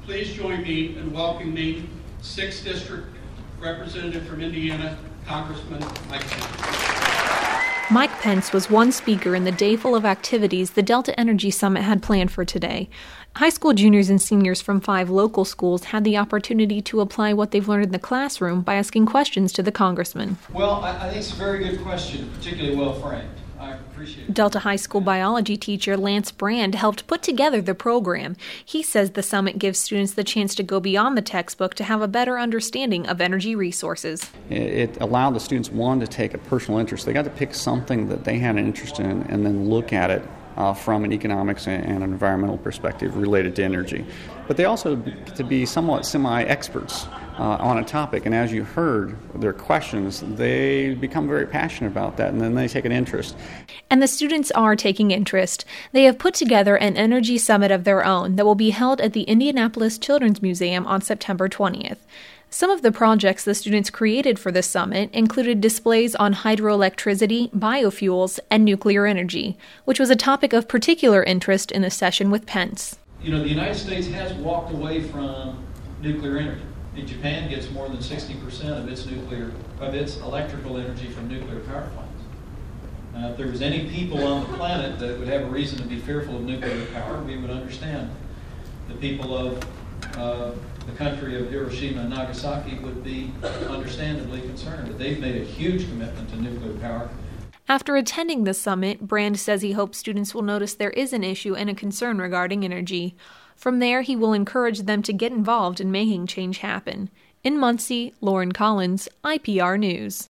Please join me in welcoming 6th District Representative from Indiana, Congressman Mike Pence. Mike Pence was one speaker in the day full of activities the Delta Energy Summit had planned for today. High school juniors and seniors from 5 local schools had the opportunity to apply what they've learned in the classroom by asking questions to the congressman. Well, I think it's a very good question, particularly well framed. I appreciate it. Delta High School biology teacher Lance Brand helped put together the program. He says the summit gives students the chance to go beyond the textbook to have a better understanding of energy resources. It allowed the students, one, to take a personal interest. They got to pick something that they had an interest in and then look at it from an economics and an environmental perspective related to energy. But they also get to be somewhat semi-experts on a topic, and as you heard their questions, they become very passionate about that, and then they take an interest. And the students are taking interest. They have put together an energy summit of their own that will be held at the Indianapolis Children's Museum on September 20th. Some of the projects the students created for the summit included displays on hydroelectricity, biofuels, and nuclear energy, which was a topic of particular interest in the session with Pence. You know, the United States has walked away from nuclear energy. Japan gets more than 60% of its electrical energy from nuclear power plants. If there was any people on the planet that would have a reason to be fearful of nuclear power, we would understand. The people of the country of Hiroshima and Nagasaki would be understandably concerned, but they've made a huge commitment to nuclear power. After attending the summit, Brand says he hopes students will notice there is an issue and a concern regarding energy. From there, he will encourage them to get involved in making change happen. In Muncie, Lauren Collins, IPR News.